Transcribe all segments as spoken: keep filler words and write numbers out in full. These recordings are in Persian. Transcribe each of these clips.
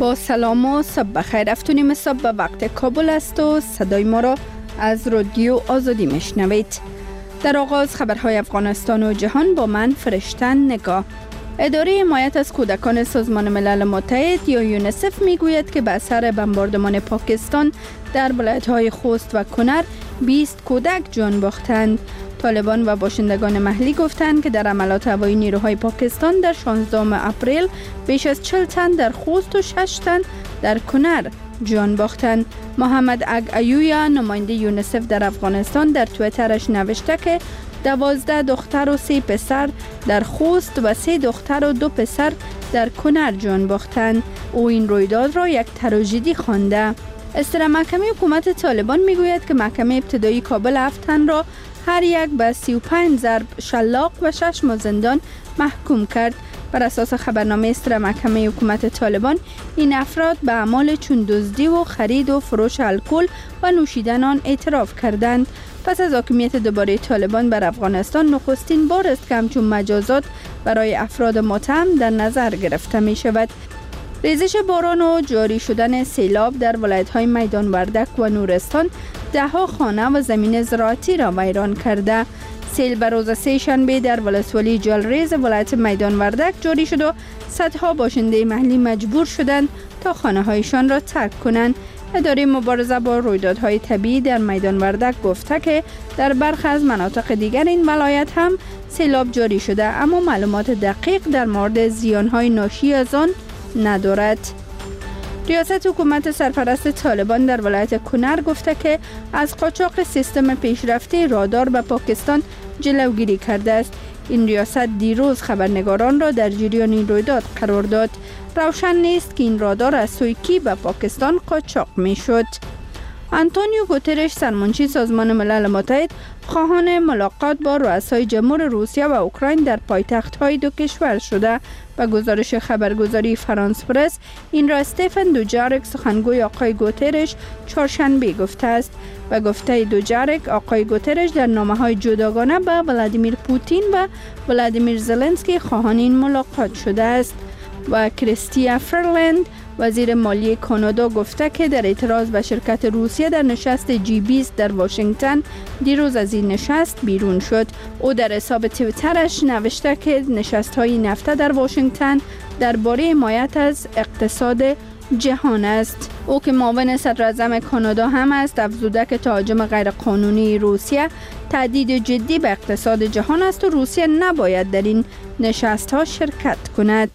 با سلام و صبح بخیر. افتونیم صبح به وقت کابل است و صدای ما را از رادیو آزادی میشنوید. در آغاز خبرهای افغانستان و جهان با من فرشتن نگاه. اداره حمایت از کودکان سازمان ملل متحد یا یونیسف میگوید که به اثر بمباردمان پاکستان در ولایت‌های خوست و کنر بیست کودک جان باختند. طالبان و باشندگان محلی گفتند که در حملات هوایی نیروهای پاکستان در شانزدهم اپریل بیش از چهل تن در خوست و شش تن در کنر جان باختند. محمد اگ ایویا نماینده یونیسف در افغانستان در توییترش نوشته که دوازده دختر و سه پسر در خوست و سه دختر و دو پسر در کنر جان باختند. او این رویداد را یک تراژدی خوانده. اصطلاح محکمه حکومت طالبان میگوید که محکمه ابتدایی کابل هفت تن را هر یک به سی و پنج ضرب شلاق و شش ماه زندان محکوم کرد. بر اساس خبرنامه اصطلاح محکمه حکومت طالبان این افراد به اعمال چون دزدی و خرید و فروش الکل و نوشیدن آن اعتراف کردند. پس از حاکمیت دوباره طالبان بر افغانستان نخستین بار است که همچون مجازات برای افراد متهم در نظر گرفته می شود. ریزش باران و جاری شدن سیلاب در ولایت‌های میدان وردک و نورستان ده‌ها خانه و زمین زراعتی را ویران کرده. سیل به روز سه شنبه در ولسوالی جلریز ولایت میدان وردک جاری شد و صدها باشنده محلی مجبور شدند تا خانه‌هایشان را ترک کنند. اداره مبارزه با رویدادهای طبیعی در میدان وردک گفته که در برخی از مناطق دیگر این ولایت هم سیلاب جاری شده، اما معلومات دقیق در مورد زیان‌های ناشی از آن ندارد. ریاست حکومت سرپرست طالبان در ولایت کنر گفته که از قاچاق سیستم پیشرفته رادار به پاکستان جلوگیری کرده است. این ریاست دیروز خبرنگاران را در جریان این رویداد قرار داد. روشن نیست که این رادار از سوی کی به پاکستان قاچاق می شد. آنتونیو گوترش سرمنشی سازمان ملل متحد خواهان ملاقات با رؤسای جمهور روسیه و اوکراین در پایتخت‌های دو کشور شده. به گزارش خبرگزاری فرانس پرس این را استفن دوجارک سخنگوی آقای گوترش چهارشنبه گفته است. به گفته دوجارک آقای گوترش در نامه‌های جداگانه به ولادیمیر پوتین و ولادیمیر زلنسکی خواهان این ملاقات شده است. و کریستیا فرلند وزیر مالی کانادا گفته که در اعتراض به شرکت روسیه در نشست جی بیست در واشنگتن دیروز از این نشست بیرون شد. او در حساب توییترش نوشته که نشست‌های نفته در واشنگتن درباره حمایت از اقتصاد جهان است. او که معاون صدر اعظم کانادا هم است افزوده که تهاجم غیرقانونی روسیه تهدید جدی به اقتصاد جهان است و روسیه نباید در این نشست‌ها شرکت کند.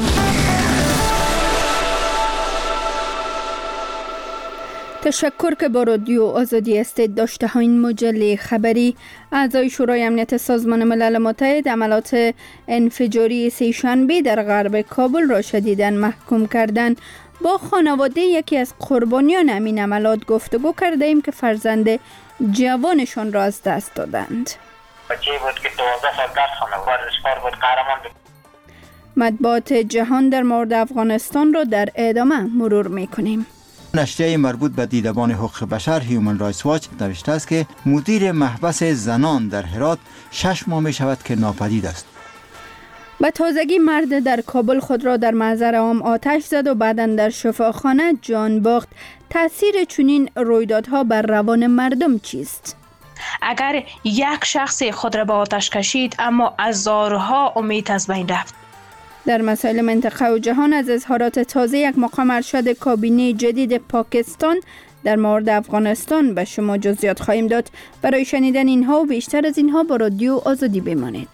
تشکر که با رادیو آزادی هستید. داشته ها این مجله خبری. اعضای شورای امنیت سازمان ملل متحد عملات انفجاری سه شنبه در غرب کابل را شدیداً محکوم کردند. با خانواده یکی از قربانیان همین عملات گفتگو کرده ایم که فرزند جوانشان را از دست دادند. بچه‌ای بود که دوازده سال درس خوانده بود، ورزشکار بود، قهرمان بود. مطبوعات جهان در مورد افغانستان را در ادامه مرور می‌کنیم. نشریه مربوط به دیدبان حقوق بشر هیومن رایتس واچ نوشته است که مدیر محبس زنان در هرات شش ماه می شود که ناپدید است. به تازگی مرد در کابل خود را در محضر عام آتش زد و بعداً در شفاخانه جان باخت. تاثیر چنین رویدادها بر روان مردم چیست؟ اگر یک شخص خود را به آتش کشید اما هزارها امید از بین رفت. در مسائل منطقه و جهان از اظهارات تازه یک مقام ارشد کابینه جدید پاکستان در مورد افغانستان به شما جزئیات خواهیم داد. برای شنیدن اینها و بیشتر از اینها با رادیو آزادی بمانید.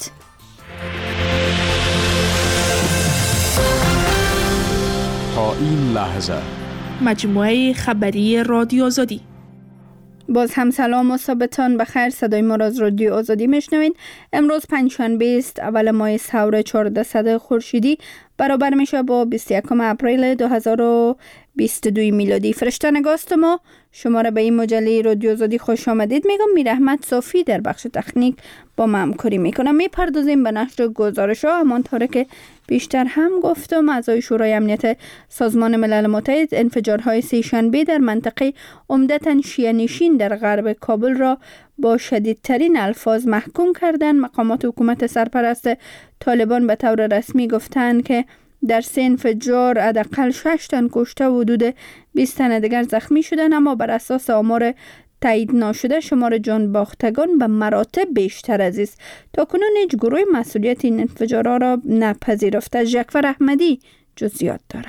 تا این لحظه مجموعه خبری رادیو آزادی. باز هم سلام و صبحتان بخیر. صدای ما را از رادیو آزادی میشنوین. امروز پنجشنبه است، اول ماه سور چهاردهصد خورشیدی، برابر میشه با بیست و یکم اپریل دو هزار و بیست و دو میلادی. فرشته نگاست ما شما را به این مجله رادیو آزادی خوش آمدید میگم. میر احمد صافی در بخش تکنیک با ما همکاری میکنم. میپردازیم به نشر گزارش ها. همانطور که بیشتر هم گفتم، اعضای شورای امنیت سازمان ملل متحد انفجارهای سه شنبه در منطقه عمدتاً شیعه نشین در غرب کابل را با شدیدترین الفاظ محکوم کردند. مقامات حکومت سرپرست طالبان به طور رسمی گفتند که در سه انفجار حداقل شش تن کشته و حدود بیست تن دیگر زخمی شدند، اما بر اساس آمار تایید ناشده شمار جان باختگان به مراتب بیشتر از است. تا کنون هیچ گروه مسئولیت این انفجارها را نپذیرفته. جعفر احمدی جزئیات داره.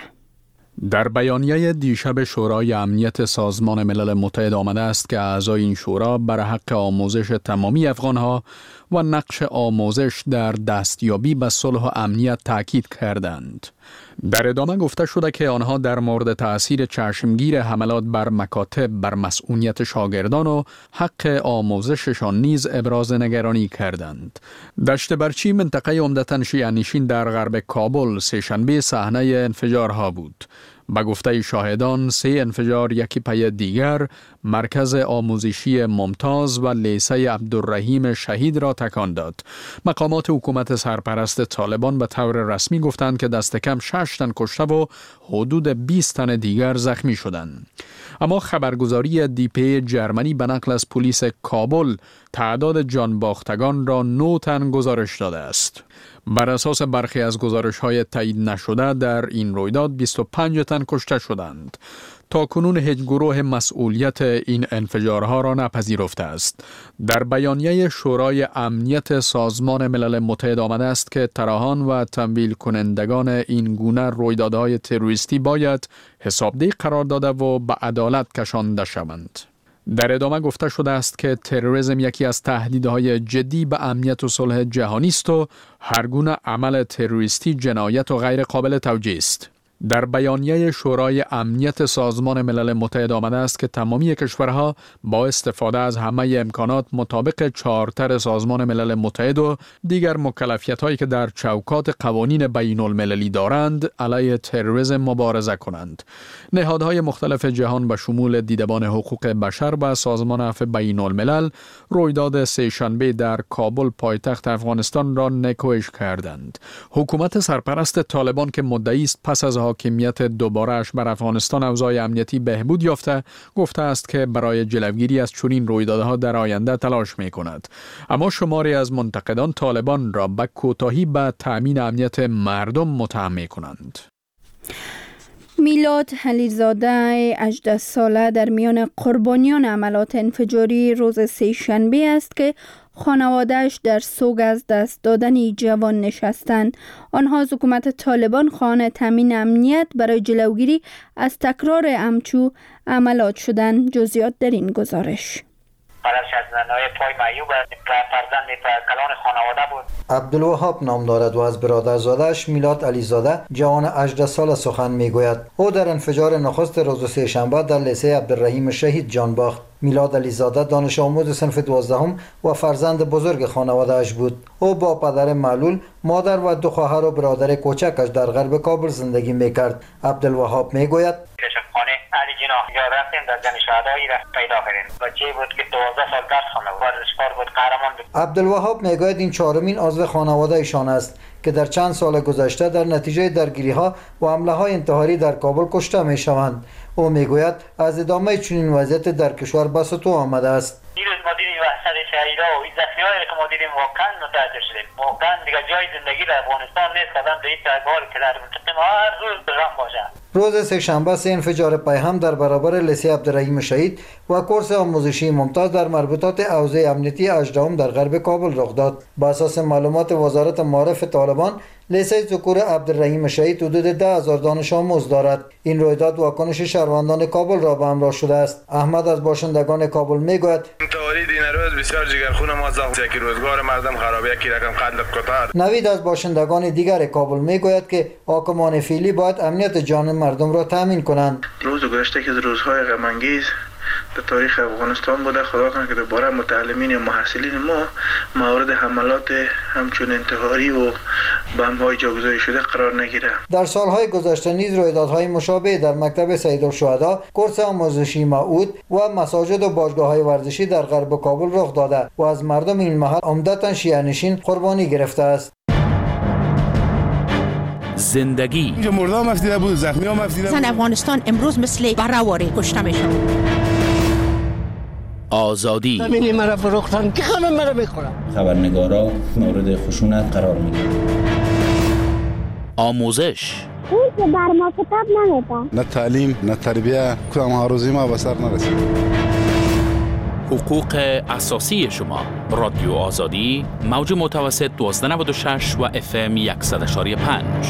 در بیانیه دیشب شورای امنیت سازمان ملل متحد آمده است که اعضای این شورا بر حق آموزش تمامی افغانها و نقش آموزش در دستیابی به صلح و امنیت تاکید کردند. در ادامه گفته شده که آنها در مورد تأثیر چشمگیر حملات بر مکاتب بر مسئولیت شاگردان و حق آموزششان نیز ابراز نگرانی کردند. دشت برچی منطقه عمدتاً شیعه‌نشین در غرب کابل سه‌شنبه صحنه انفجارها بود. به گفته شاهدان سه انفجار یکی پی دیگر مرکز آموزشی ممتاز و لیسه عبدالرحیم شهید را تکان داد. مقامات حکومت سرپرست طالبان به طور رسمی گفتند که دست کم شش تن کشته و حدود بیست تن دیگر زخمی شدند. اما خبرگزاری دی پی جرمنی به نقل از پلیس کابل تعداد جان باختگان را نه تن گزارش داده است. بر اساس برخی از گزارش‌های تایید نشده در این رویداد بیست و پنج تن کشته شدند. تا کنون هیچ گروه مسئولیت این انفجارها را نپذیرفته است. در بیانیه شورای امنیت سازمان ملل متحد آمده است که طراحان و تمویل کنندگان این گونه رویدادهای تروریستی باید حسابدهی قرار داده و به عدالت کشانده شوند. در ادامه گفته شده است که تروریسم یکی از تهدیدهای جدی به امنیت و صلح جهانی است و هر گونه عمل تروریستی جنایت و غیر قابل توجیه است. در بیانیه شورای امنیت سازمان ملل متحد آمده است که تمامی کشورها با استفاده از همه امکانات مطابق چارتر سازمان ملل متحد و دیگر مکلفیت‌هایی که در چوکات قوانین بین المللی دارند علیه تروریسم مبارزه کنند. نهادهای مختلف جهان به شمول دیدبان حقوق بشر و سازمان عفو بین الملل رویداد سه‌شنبه در کابل پایتخت افغانستان را نکوهش کردند. حکومت سرپرست طالبان که مدعی است پس از حاکمیت دوباره‌اش بر افغانستان اوضاع امنیتی بهبود یافته، گفته است که برای جلوگیری از چنین رویدادها در آینده تلاش می‌کند. اما شماری از منتقدان طالبان را به کوتاهی به تأمین امنیت مردم متهم می‌کنند. میلاد علیزاده هجده ساله در میان قربانیان عملات انفجاری روز سه‌شنبه است که خانواده‌اش در سوگ از دست دادن جوان نشستند. آنها از حکومت طالبان خواهان تامین امنیت برای جلوگیری از تکرار همچو عملات شدند. جزئیات در این گزارش. برش از نای پای معیوب فرزند کلان خانواده بود. عبدالوهاب نام دارد و از برادرزاده‌اش میلاد علیزاده جوان هجده سال سخن میگوید. او در انفجار نخست روز سه‌شنبه در لیسه عبدالرحیم شهید جان باخت. میلاد علیزاده دانش آموز صنف دوازدهم و فرزند بزرگ خانواده‌اش بود. او با پدر معلول، مادر و دو خواهر و برادر کوچکش در غرب کابل زندگی میکرد. عبدالوهاب میگوید خانه علی جنا یا رفتیم در جمع شهدایی را پیدا کردیم. بچه بود که دوازده سال درس خوانده بود، ورزشکار بود، قهرمان بود. عبدالوهاب میگوید این چهارمین عضو خانواده ایشان است که در چند سال گذشته در نتیجه درگیری‌ها و حمله‌های انتحاری در کابل کشته می‌شوند. او میگوید از ادامه چنین وضعیت در کشور به سطوح آمده است. دیروز ما دیدیم وحشت شهیدا و این زخمی‌هایی که ما دیدیم واقعا متأثر شدیم. واقعا دیگه جای زندگی در افغانستان نیست که آدم به این تحول که در منطقه ما هر روز غم باشه. روز سه‌شنبه سه انفجار پیهم در برابر لیسه عبدالرحیم شهید و کورس آموزشی ممتاز در مربوطات حوزه امنیتی هجدهم در غرب کابل رخ داد. با اساس معلومات وزارت معارف طالبان، لیسه ذکور عبدالرحیم شهید حدود ده هزار دانش آموز دارد. این رویداد واکنش شهروندان کابل را به همراه شده است. احمد از باشندگان کابل میگوید انتحاری دین روز بسیار جگرخون ما زخم که روزگار مردم خراب، یکی رقم قتل قطار. نوید از باشندگان دیگر کابل میگوید که حاکمان فعلی باید امنیت جان مردم را تامین کنند. روز گذشته که روزهای غم انگیز در تاریخ افغانستان بوده، خدا کنه که دوباره متعلمین و محصلین ما مورد حملات همچون انتحاری و بمب‌های جاگذاری شده قرار نگیره. در سالهای گذشته نیز رویدادهای مشابه در مکتب سیدالشهدا، کورس آموزشی معود و مساجد و باشگاه‌های ورزشی در غرب کابل رخ داده و از مردم این محل عمدتاً شیعه‌نشین قربانی گرفته است. زندگی اینجا مردم مفیده بود، زخمی ها مفیده بود. زن افغانستان امروز مثل برهواری کشته میشن. آزادی زمینی مرا فروختن که همه مرا بخورن. خبرنگارا مورد خشونت قرار میگیرن. آموزش. این که بر ما کتاب نمیده. نه تعلیم، نه تربیه، کدام ها روزی ما به سر نرسید. حقوق اساسی شما. رادیو آزادی، موج متوسط دوازده نود و شش و اف ام صد و یک و پنج.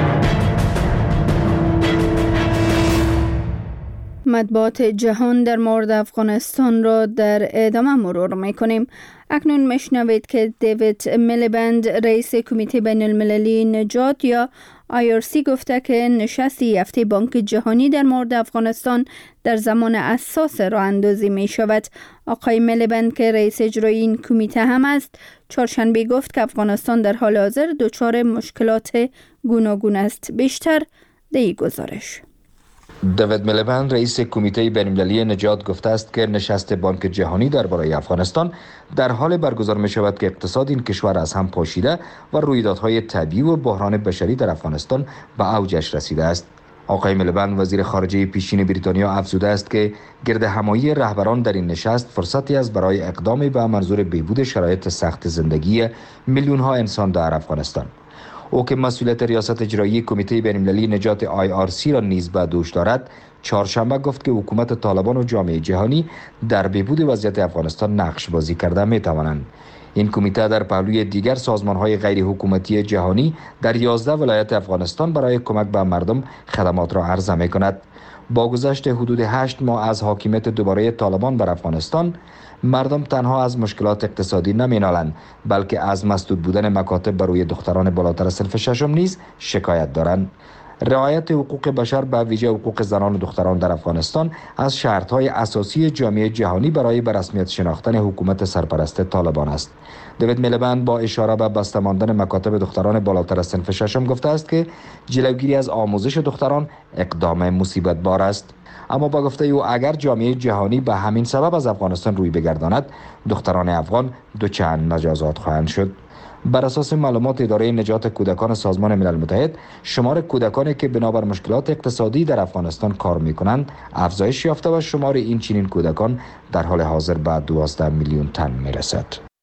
مطبوعات جهان در مورد افغانستان را در ادامه مرور میکنیم. اکنون میشنوید که دیوید میلیبند رئیس کمیته بین المللی نجات یا آی آر سی گفته که نشستی هفته بانک جهانی در مورد افغانستان در زمان حساس راه اندازی می شود. آقای میلیبند که رئیس اجرایی این کمیته هم است، چهارشنبه گفت که افغانستان در حال حاضر دچار مشکلات گوناگون است. بیشتر در این گزارش. دیوید میلیبند رئیس کمیته بین‌المللی نجات گفته است که نشست بانک جهانی درباره افغانستان در حال برگزار می شود که اقتصاد این کشور از هم پاشیده و رویدادهای طبیعی و بحران بشری در افغانستان به اوجش رسیده است. آقای میلیبند وزیر خارجه پیشین بریتانیا افزوده است که گرد همایی رهبران در این نشست فرصتی است برای اقدام به منظور بهبود شرایط سخت زندگی میلیون ها انسان در افغانستان. او که مسئولیت ریاست اجرایی کمیته بین‌المللی نجات آی آر سی را نیز به دوش دارد، چهارشنبه گفت که حکومت طالبان و جامعه جهانی در بهبود وضعیت افغانستان نقش بازی کرده می توانند. این کمیته در پهلوی دیگر سازمان‌های غیر حکومتی جهانی در یازده ولایت افغانستان برای کمک به مردم خدمات را عرضه می کند. با گذشت حدود هشت ماه از حاکمیت دوباره طالبان بر افغانستان، مردم تنها از مشکلات اقتصادی نمینالند، بلکه از مسدود بودن مکاتب بر روی دختران بالاتر صنف ششم نیز شکایت دارند. رعایت حقوق بشر به ویژه حقوق زنان و دختران در افغانستان از شرط‌های اساسی جامعه جهانی برای به رسمیت شناختن حکومت سرپرست طالبان است. دیوید میلیبند با اشاره به بسته ماندن مکاتب دختران بالاتر از صنف ششم گفته است که جلوگیری از آموزش دختران اقدام مصیبت بار است. اما با گفته او اگر جامعه جهانی به همین سبب از افغانستان روی بگرداند، دختران افغان دوچند مجازات خواهند شد. بر اساس معلومات اداره نجات کودکان سازمان ملل متحد، شمار کودکانی که بنابر مشکلات اقتصادی در افغانستان کار می‌کنند افزایش یافته و شمار این چنین کودکان در حال حاضر به دوازده میلیون تن می‌رسد.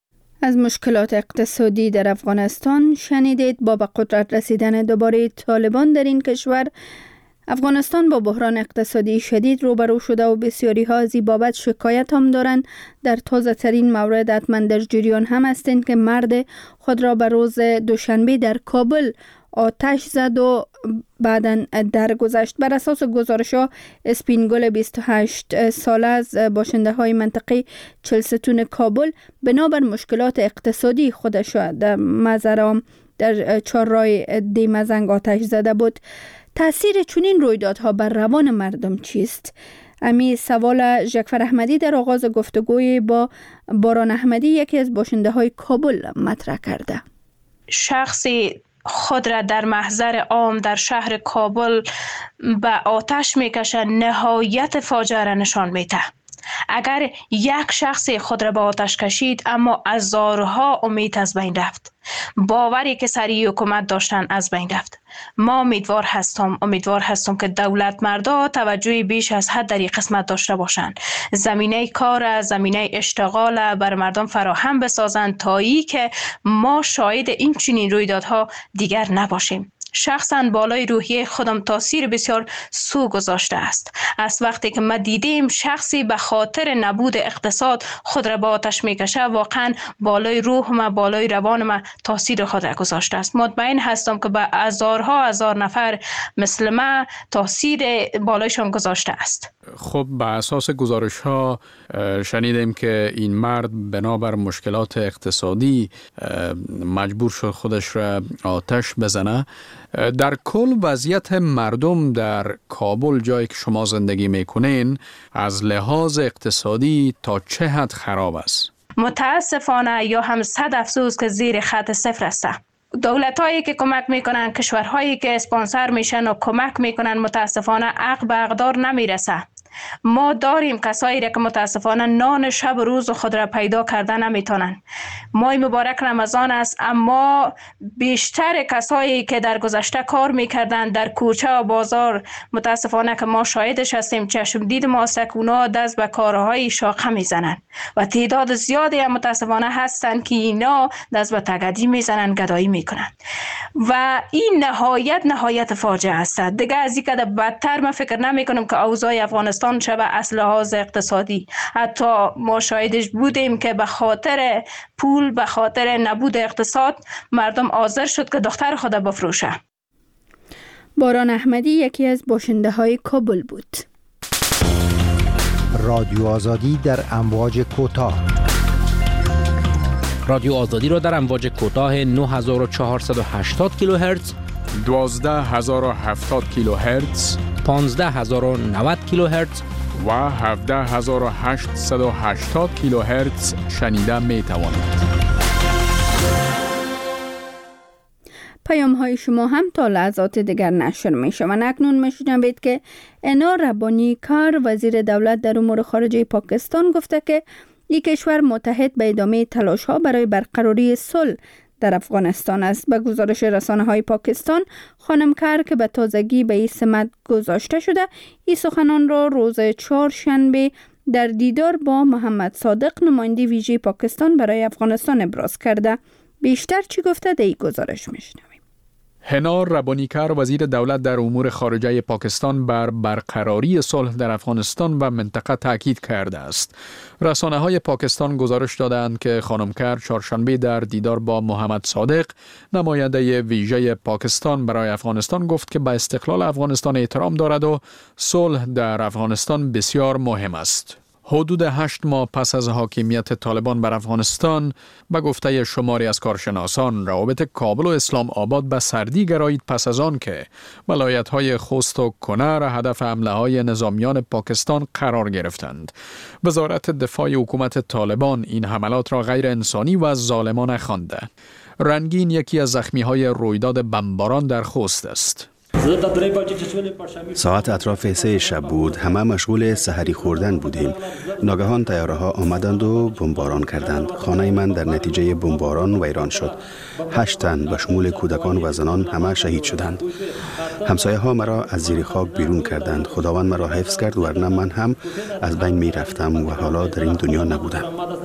از مشکلات اقتصادی در افغانستان شنیدید. با به قدرت رسیدن دوباره طالبان در این کشور، افغانستان با بحران اقتصادی شدید روبرو شده و بسیاری ها از این بابت شکایت هم دارند. در تازه ترین مورد حتما در جریان هم هستند که مرد خود را به روز دوشنبه در کابل آتش زد و بعداً درگذشت. بر اساس گزارش ها، اسپینگل بیست و هشت ساله از باشنده های منطقه چلستون کابل بنابر مشکلات اقتصادی خودش در مزرعه در چهارراه دیمزنگ آتش زده بود. تأثیر چنین رویدادها بر روان مردم چیست؟ امی سوال ژکفر احمدی در آغاز گفتگوی با باران احمدی، یکی از باشنده های کابل، مطرح کرده. شخصی خود را در محضر عام در شهر کابل به آتش میکشه نهایت فاجعه را نشان میده. اگر یک شخصی خود را به آتش کشید، اما هزارها امید از بین رفت. باوری که سری حکومت داشتن از بین رفت. ما امیدوار هستم امیدوار هستم که دولت مردا توجه بیش از حد در این قسمت داشته باشند. زمینه کار، زمینه اشتغال بر مردم فراهم بسازند تا ای که ما شاهد این چنین رویدادها دیگر نباشیم. شخصا بالای روحیه خودم تاثیر بسیار سو گذاشته است. از وقتی که ما دیدیم شخصی به خاطر نبود اقتصاد خود را به آتش میکشه، واقعا بالای روح ما، بالای روان ما تاثیر خود را گذاشته است. مطمئن هستم که به هزارها هزار نفر مثل ما تاثیر بالایشان گذاشته است. خب به اساس گزارش ها شنیدیم که این مرد بنابر مشکلات اقتصادی مجبور شد خودش را آتش بزنه. در کل وضعیت مردم در کابل، جایی که شما زندگی میکنین، از لحاظ اقتصادی تا چه حد خراب است؟ متاسفانه یا هم صد افسوس که زیر خط صفر است. دولت هایی که کمک میکنن، کشورهایی که اسپانسر میشن و کمک میکنن، متاسفانه عقب به اقدار نمیرسه. ما داریم کسایی را که متاسفانه نان شب و روز خود را پیدا کردن نمیتونن. ماه مبارک رمضان است، اما بیشتر کسایی که در گذشته کار میکردن در کوچه و بازار، متاسفانه که ما شاهدش هستیم، چشم دید ما است که اونا دست به کارهای شاقه میزنن و تعداد زیادی هم متاسفانه هستن که اینا دست به تگدی میزنن، گدایی میکنن و این نهایت نهایت فاجعه است. دیگه از اینکه بدتر من فکر نمی کنم که اوضاع افغانستان شبه اصل لحاظ اقتصادی. حتی ما شاهدش بودیم که به خاطر پول، به خاطر نبود اقتصاد، مردم حاضر شد که دختر خود بفروشه. باران احمدی یکی از باشنده های کابل بود. رادیو آزادی در امواج کوتاه. رادیو آزادی را در امواج کوتاه نه هزار و چهارصد و هشتاد کیلوهرتز، دوازده هزار و هفتاد کیلوهرتز، پانزده هزار و نود کیلوهرتز و هفده هزار و هشتصد و هشتاد کیلوهرتز شنیده می توانید. پیام های شما هم تا لحظات دیگر نشر می شوند. اکنون می شنوید که انا ربانی کار، وزیر دولت در امور خارجه پاکستان، گفته که این کشور متحد به ادامه تلاش ها برای برقراری صلح در افغانستان است. به گزارش رسانه های پاکستان، خانم کار که به تازگی به این سمت گذاشته شده، این سخنان را روز چهارشنبه در دیدار با محمد صادق، نماینده ویژه پاکستان برای افغانستان، ابراز کرده. بیشتر چی گفته در این گزارش میشنویم. هنا ربانیکر، وزیر دولت در امور خارجه پاکستان، بر برقراری صلح در افغانستان و منطقه تاکید کرده است. رسانه های پاکستان گزارش دادند که خانم کر چهارشنبه در دیدار با محمد صادق، نماینده ویژه پاکستان برای افغانستان، گفت که به استقلال افغانستان احترام دارد و صلح در افغانستان بسیار مهم است. حدود هشت ماه پس از حاکمیت طالبان بر افغانستان، به گفته شماری از کارشناسان، روابط کابل و اسلام آباد به سردی گرایید پس از آن که ولایت‌های خوست و کنر هدف حمله‌های نظامیان پاکستان قرار گرفتند. وزارت دفاع حکومت طالبان این حملات را غیر انسانی و ظالمانه خوانده. رنگین یکی از زخمی‌های رویداد بمباران در خوست است. ساعت اطراف سه شب بود. همه مشغول سحری خوردن بودیم. ناگهان طیاره ها آمدند و بمباران کردند. خانه من در نتیجه بمباران ویران شد. هشت تن به شمول کودکان و زنان همه شهید شدند. همسایه ها مرا از زیر خاک بیرون کردند. خداوند مرا حفظ کرد، ورنه من هم از بین می رفتم و حالا در این دنیا نبودم.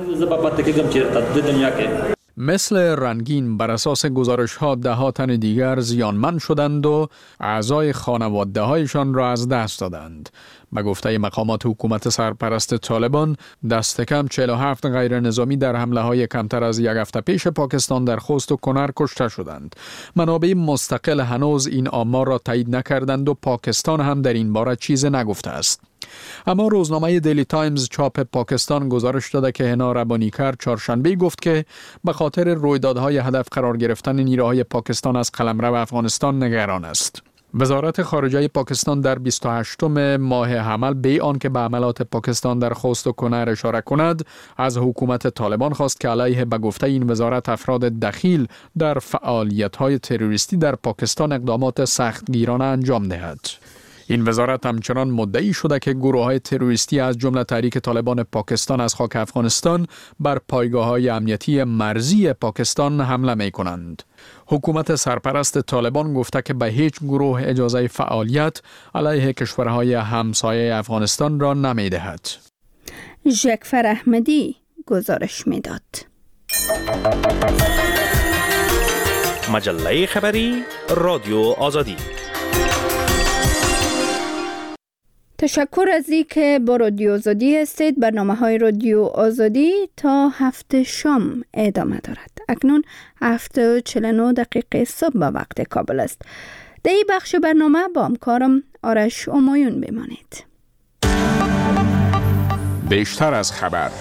مثل رنگین، بر اساس گزارش ها ده ها تن دیگر زیانمند شدند و اعضای خانواده هایشان را از دست دادند. به گفته مقامات حکومت سرپرست طالبان، دست کم چهل و هفت غیر نظامی در حمله های کمتر از یک هفته پیش پاکستان در خوست و کنر کشته شدند. منابع مستقل هنوز این آمار را تایید نکردند و پاکستان هم در این باره چیز نگفته است. اما روزنامه دیلی تایمز چاپ پاکستان گزارش داده که هنا ربانیکر چهارشنبه گفت که به خاطر رویدادهای هدف قرار گرفتن نیروهای پاکستان از قلمرو افغانستان نگران است. وزارت خارجه پاکستان در بیست و هشتم ماه حمل به آن که به عملات پاکستان در خوست و کنر اشاره کند، از حکومت طالبان خواست که علیه به گفته این وزارت افراد دخیل در فعالیت‌های تروریستی در پاکستان اقدامات سختگیرانه انجام دهد. این وزارت همچنان مدعی شده که گروه‌های تروریستی از جمله تحریک طالبان پاکستان از خاک افغانستان بر پایگاه‌های امنیتی مرزی پاکستان حمله می‌کنند. حکومت سرپرست طالبان گفته که به هیچ گروه اجازه فعالیت علیه کشورهای همسایه افغانستان را نمی‌دهد. ژکفر احمدی گزارش می‌داد. مجله خبری رادیو آزادی. تشکر از این که با رادیو آزادی هستید. برنامه های رادیو آزادی تا هفت شام ادامه دارد. اکنون هفت و چهل و نه دقیقه صبح به وقت کابل است. در این بخش برنامه با همکارم آرش همایون بمانید. بیشتر از خبر.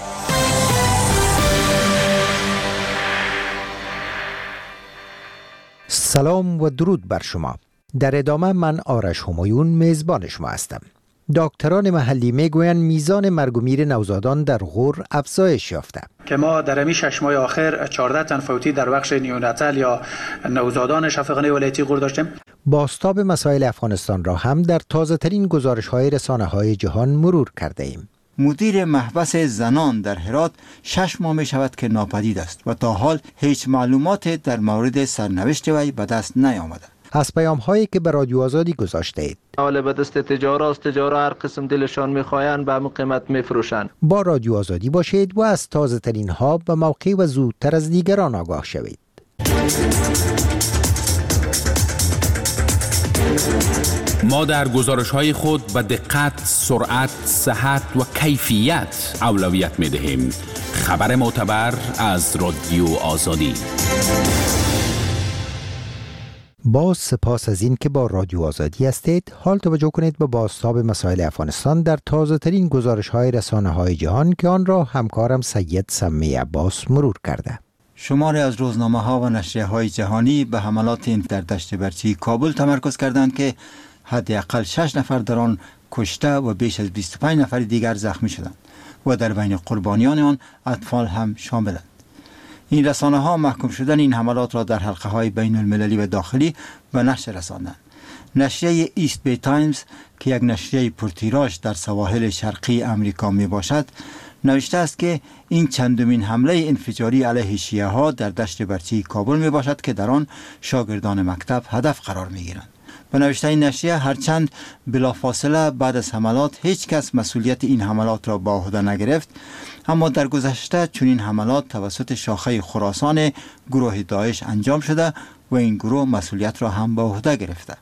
سلام و درود بر شما. در ادامه من آرش همایون میزبان شما هستم. دکتران محلی میگویند میزان مرگ و میر نوزادان در غور افزایش یافته که ما در همین شش ماه آخر چهارده تن فوتی در بخش نیوناتال یا نوزادان شفاخانه ولایتی غور داشتیم. بازتاب مسائل افغانستان را هم در تازه ترین گزارش های رسانه های جهان مرور کرده ایم. مدیر محبس زنان در هرات شش ماه می شود که ناپدید است و تا حال هیچ معلومات در مورد سرنوشت وی به دست نیامده. از پیام هایی که به رادیو آزادی گذاشته اید. حالا به دست تجار است، تجار هر قسم دلشان میخواین به همون قیمت میفروشن. با رادیو آزادی باشید و از تازه ترین ها به موقع و زودتر از دیگران آگاه شوید. ما در گزارش‌های خود به دقت، سرعت، صحت و کیفیت اولویت می‌دهیم. خبر معتبر از رادیو آزادی. باز سپاس از این که با رادیو آزادی هستید. حال توجه کنید به بازتاب مسائل افغانستان در تازه ترین گزارش های رسانه های جهان که آن را همکارم سید سمی عباس مرور کرده. شماری از روزنامه ها و نشریه های جهانی به حملات این در دشت برچی کابل تمرکز کردند که حداقل شش نفر در آن کشته و بیش از بیست و پنج نفر دیگر زخمی شدند و در بین قربانیان آن اطفال هم شاملند. این رسانه ها محکوم شدن این حملات را در حلقه های بین المللی و داخلی به نشر رساندند. نشریه ایست بی تایمز که یک نشریه پرتیراژ در سواحل شرقی امریکا می باشد نوشته است که این چندمین حمله انفجاری علیه شیعه ها در دشت برچی کابل می باشد که در آن شاگردان مکتب هدف قرار می گیرند. به نوشته این نشریه هرچند بلافاصله بعد از حملات هیچ کس مسئولیت این حملات را به عهده نگرفت، اما در گذشته چنین حملات توسط شاخه خراسان گروه داعش انجام شده و این گروه مسئولیت را هم به عهده گرفته.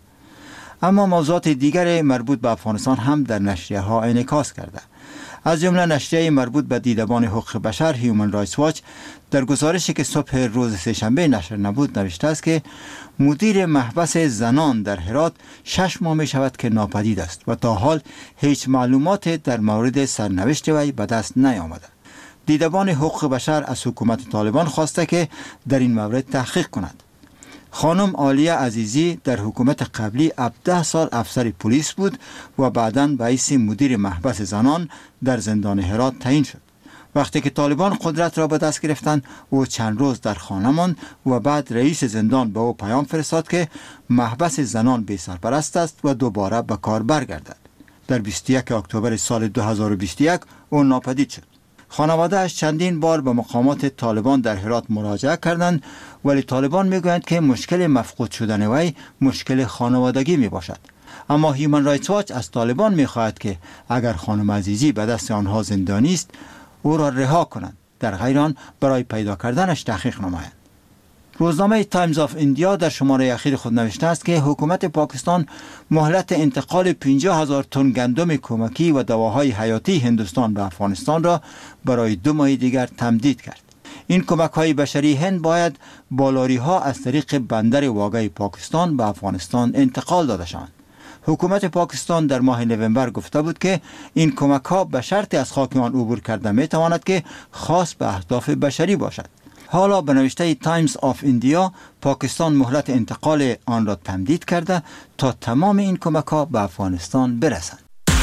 اما موضوعات دیگر مربوط به افغانستان هم در نشریه ها انعکاس کرده. از جمله نشریه مربوط به دیدبان حقوق بشر هیومن رایتس واچ در گزارشی که صبح روز سه‌شنبه نشر نبود نوشته است که مدیر محبس زنان در هرات شش ماه می شود که ناپدید است و تا حال هیچ معلومات در مورد سرنوشت وی به دست نیامده. دیدبان حقوق بشر از حکومت طالبان خواسته که در این مورد تحقیق کند. خانم عالیه عزیزی در حکومت قبلی هفده سال افسر پلیس بود و بعداً به حیث مدیر محبس زنان در زندان هرات تعیین شد. وقتی که طالبان قدرت را به دست گرفتند او چند روز در خانه ماند و بعد رئیس زندان به او پیام فرستاد که محبس زنان بی سرپرست است و دوباره به کار برگردد. در بیست و یکم اکتبر سال دو هزار و بیست و یک او ناپدید شد. خانواده اش چندین بار به مقامات طالبان در هرات مراجعه کردند، ولی طالبان میگویند که مشکل مفقود شدن وی مشکل خانوادگی می باشد. اما هیومن رایتس واچ از طالبان میخواهد که اگر خانم عزیزی به دست آنها زندانی است او را رها کنند، در غیر آن برای پیدا کردنش تحقیق نمایند. روزنامه تایمز آف ایندیا در شماره اخیر خود نوشته است که حکومت پاکستان مهلت انتقال پنجاه هزار تن گندم کمکی و دواهای حیاتی هندوستان به افغانستان را برای دو ماه دیگر تمدید کرد. این کمک های بشری هند باید با لاری ها از طریق بندر واگه پاکستان به افغانستان انتقال داده شوند. حکومت پاکستان در ماه نوامبر گفته بود که این کمک ها به شرط از خاک آن عبور کرده می تواند که خاص به اهداف بشری باشد. حالا به نوشته تایمز آف ایندیا پاکستان مهلت انتقال آن را تمدید کرده تا تمام این کمک ها به افغانستان برسند.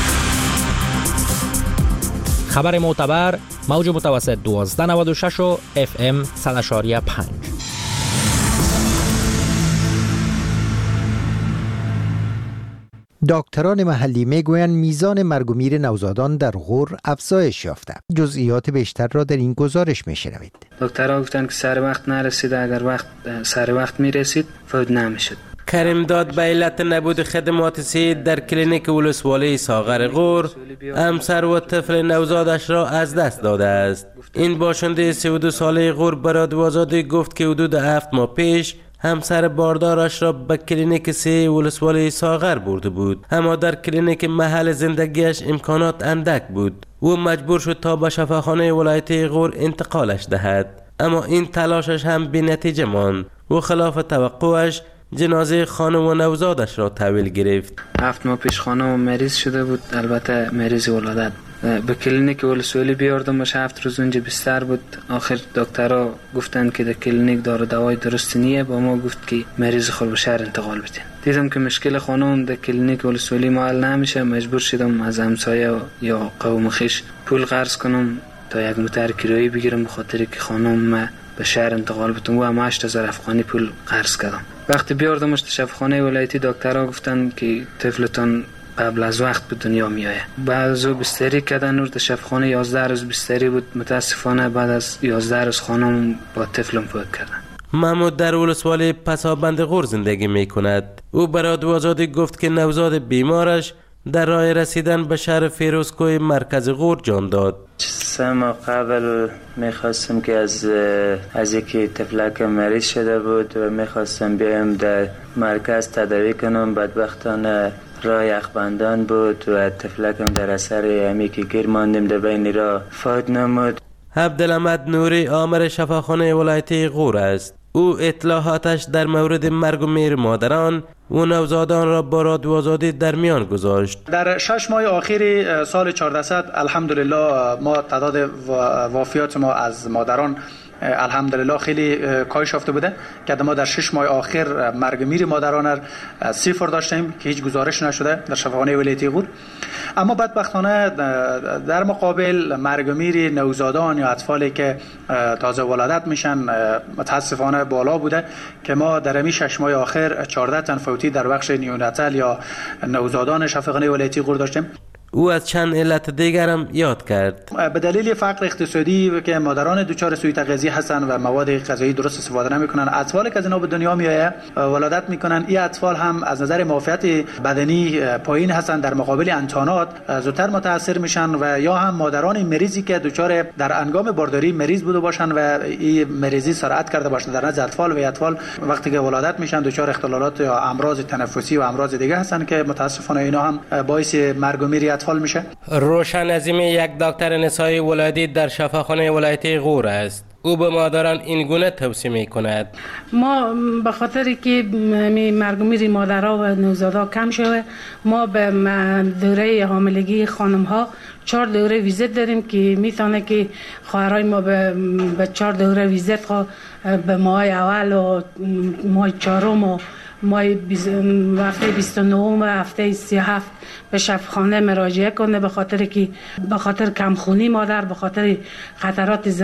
خبر معتبر موج متوسط دوازده نود و شش و اف ام صد و پنج. دکتران محلی میگویند میزان مرگ و میر نوزادان در غور افزایش یافته. جزئیات بیشتر را در این گزارش میشنوید. دکترها گفتند که سر وقت نرسیده، اگر وقت سر وقت میرسید فوت نمیشد. کریم داد به علت نبود خدمات صحی در کلینیک ولسوالی ساغر غور همسر و طفل نوزادش را از دست داده است. این باشنده سی و دو ساله غور به رادیو آزادی گفت که حدود هفت ماه پیش همسر باردارش را به کلینیک صحی ولسوالی ساغر برده بود، اما در کلینیک محل زندگیش امکانات اندک بود. او مجبور شد تا به شفاخانه ولایتی غور انتقالش دهد، اما این تلاشش هم بی نتیجه ماند و خلاف توقعش جنازه خانم و نوزادش را تحویل گرفت. هفت ماه پیش خانم مریض شده بود، البته مریض ولادت. به کلینیک ولسوالی بیاردمش، هفت روز اونجا بستر بود. آخر دکترها گفتند که در کلینیک دارو دوای درست نیه، با ما گفت که مریض خود به شهر انتقال بدین. دیدم که مشکل خانم در کلینیک ولسوالی حل نمیشه، مجبور شدم از همسایه یا قوم خویش پول قرض کنم تا یک موتر کرایه بگیرم، به خاطر که خانم به شهر انتقال بدم و هم هشت هزار افغانی پول قرض کردم. وقتی بیاردمش تو شفاخانه ولایتی دکترها گفتن که طفلتون قبل از وقت به دنیا میایه. بعد از او بستری کردن نور در شفاخانه یازده روز بستری بود. متاسفانه بعد از یازده روز خانم با طفلم فوت کردن. محمود در ولسوالی پسابند غور زندگی می کند. او برای رادیو آزادی گفت که نوزاد بیمارش در راه رسیدن به شهر فیروزکوه مرکز غور جان داد. سه ماه قبل میخواستم که از از یکی طفلک مریض شده بود و میخواستم بیایم در مرکز تداوی کنم. بدبختانه راه یخبندان بود و طفلکم در اثر همی که گیر ماندیم در بین راه فوت نمود. عبدالحمد نوری آمر شفاخانه ولایتی غور است. او اطلاعاتش در مورد مرگ و میر مادران و نوزادان را با رادیو آزادی در میان گذاشت. در شش ماه آخر سال چهاردهصد الحمدلله ما تعداد وفیات ما از مادران الحمدلله خیلی کاهش یافته بوده که ما در شش ماه آخر مرگ میر مادران صفر داشتیم که هیچ گزارش نشده در شفاخانه ولایتی غور. اما بدبختانه در مقابل مرگ میر نوزادان یا اطفالی که تازه ولادت میشن متاسفانه بالا بوده که ما در همین شش ماه آخر چهارده تن فوتی در بخش نیوناتال یا نوزادان شفاخانه ولایتی غور داشتیم. او از چند علت دیگر هم یاد کرد. به دلیل فقر اقتصادی که مادران دچار سوء تغذیه هستند و مواد غذایی درست استفاده نمیکنن، اطفالی که از اینا به دنیا میآیه ولادت میکنن، این اطفال هم از نظر معافیت بدنی پایین هستند، در مقابل انتانات زودتر متاثر میشن و یا هم مادران مریضی که دچار در انگام بارداری مریض بوده باشن و این مریضی سرعت کرده باشه در نزد اطفال و اطفال وقتی که ولادت میشن دچار اختلالات یا امراض تنفسی و امراض دیگه هستن که متاسفانه اینا هم باعث مرگ و میر اطفال میشه. روشن عظیمی یک دکتر نسایی ولادی در شفاخانه ولایتی غور است. او به مادران این گونه توصیه می کند. ما به خاطر که مرگ و میر مادرها و نوزادها کم شده، ما به دوره حاملگی خانم ها چهار دوره ویزیت داریم که میتونه که خواهرای ما به, به چهار دوره ویزیت به ماه اول و ماه چهارم و ماه هفته بیست و نه و هفته سی و هفت به شفاخانه مراجعه کنه، به خاطر که به خاطر کمخونی مادر، به خاطر خطرات